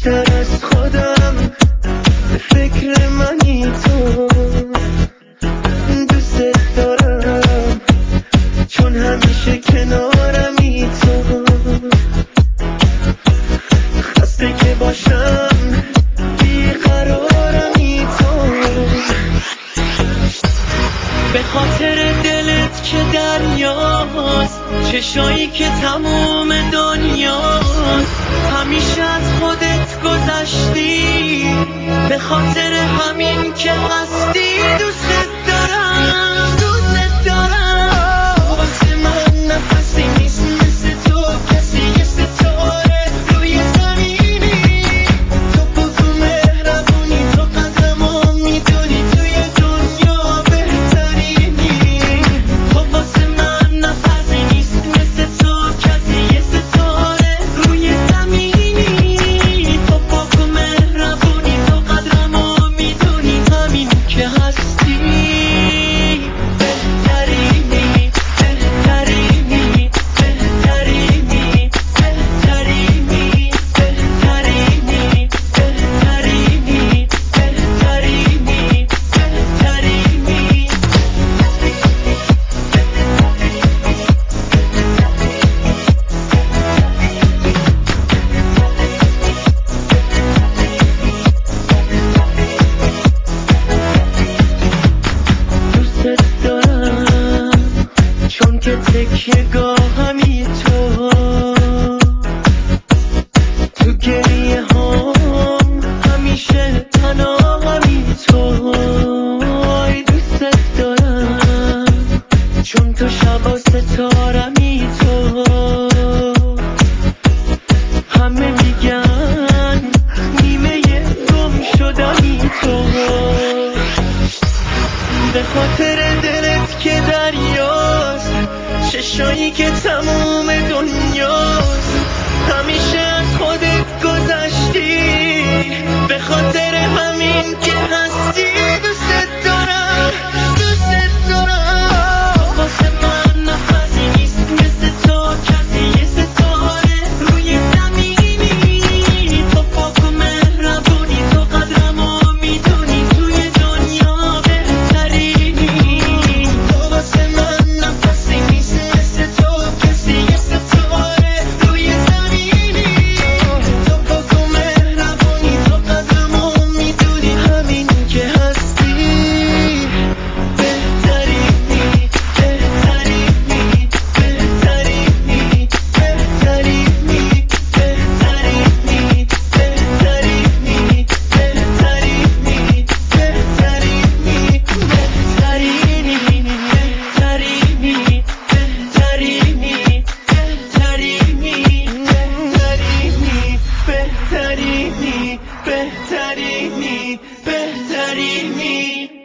بیشتر از خودم به فکر منی تو. دوست دارم چون همیشه کنارمی تو. خسته که باشم بیقرارمی تو. به خاطر دلت که دریاست، چشایی که تموم دنیاست، همیشه از خودت گذشتی، به خاطر همین که هستی. دوست دارم دوست دارم. واسه من نفسی نیست مثل تو کسی، یه ستاره روی زمینی. تو بگو مهربونی، تو قدرمو میدونی، توی دنیا بهترینی. تو واسه من نفسی نیست مثل تو کسی، یه ستاره روی زمینی. تو بگو مهربونی، تو قدرمو میدونی، همین که هستی بهترینی. بهترینی بهترینی بهترینی بهترینی بهترینی بهترینی بهترینی. دوست دارم چون که تکیه‌گاهمی تو. تو گریه هم همیشه پناهمی تو. ای دوست دارم چون تو شبا ستارمی تو. همه میگن نیمه گم شدنی تو. به خاطر دلت که دریاست، چشایی که تموم دنیاست، همیشه از خودت گذشتی، به خاطر همین که هستی. دوست دارم دوست دارم. تو واسه من نفسی نیست مثل تو کسی، یه ستاره روی زمینی. تو پاک و مهربونی، تو قدرمو میدونی، توی دنیا بهترینی. تو واسه من نفسی نیست مثل تو کسی، یه ستاره روی زمینی. تو پاک و مهربونی، تو قدرمو میدونی، همین که هستی بهترینی. بهترینی بهترینی بهترینی بهترینی بهترینی بهترینی بهترینی بهترینی بهترینی بهترینی بهترینی بهترینی بهترینی.